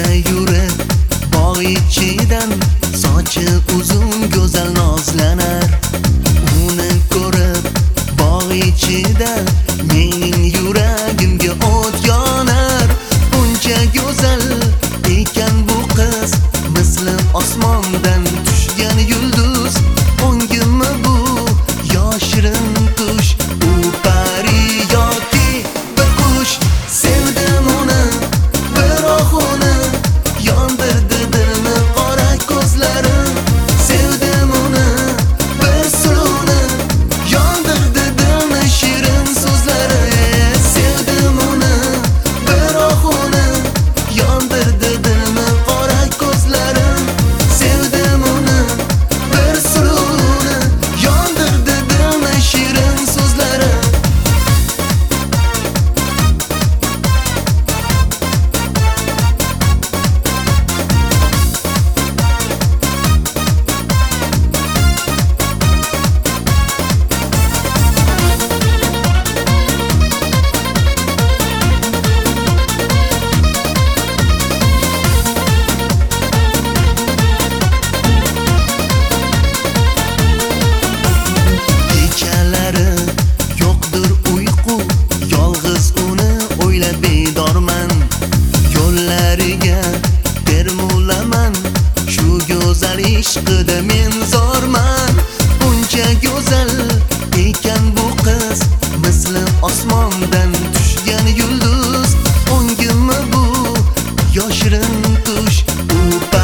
yurib bog' ichidan, sochi uzun go'zal nozlanar. Uni ko'rib bog' ichida mening yuragimga o't yonar. Buncha go'zal ekan bu qiz, misli osmondan tushgan yulduz. Ongimi bu yoshirin tush, u pari yoki bir qush. Sevdim uni, biroq uni yondirdi dilni qora ko'zlari. Sevdim uni, bir suluvni yondirdi dilni shirin so'zlari. Sevdim uni, biroq uni yondirdi dilni qora ko'zlari. Sevdim uni, bir suluvni yondirdi dilni shirin so'zlari. Kechalari yo'qdir uyqu, yolg'iz uni o'ylab bedorman. Yo'llariga termulaman, shu go'zal ishqida men zorman. Buncha go'zal ekan bu qiz, misli osmondan tushgan yulduz. Ongimi bu yoshirin tush, u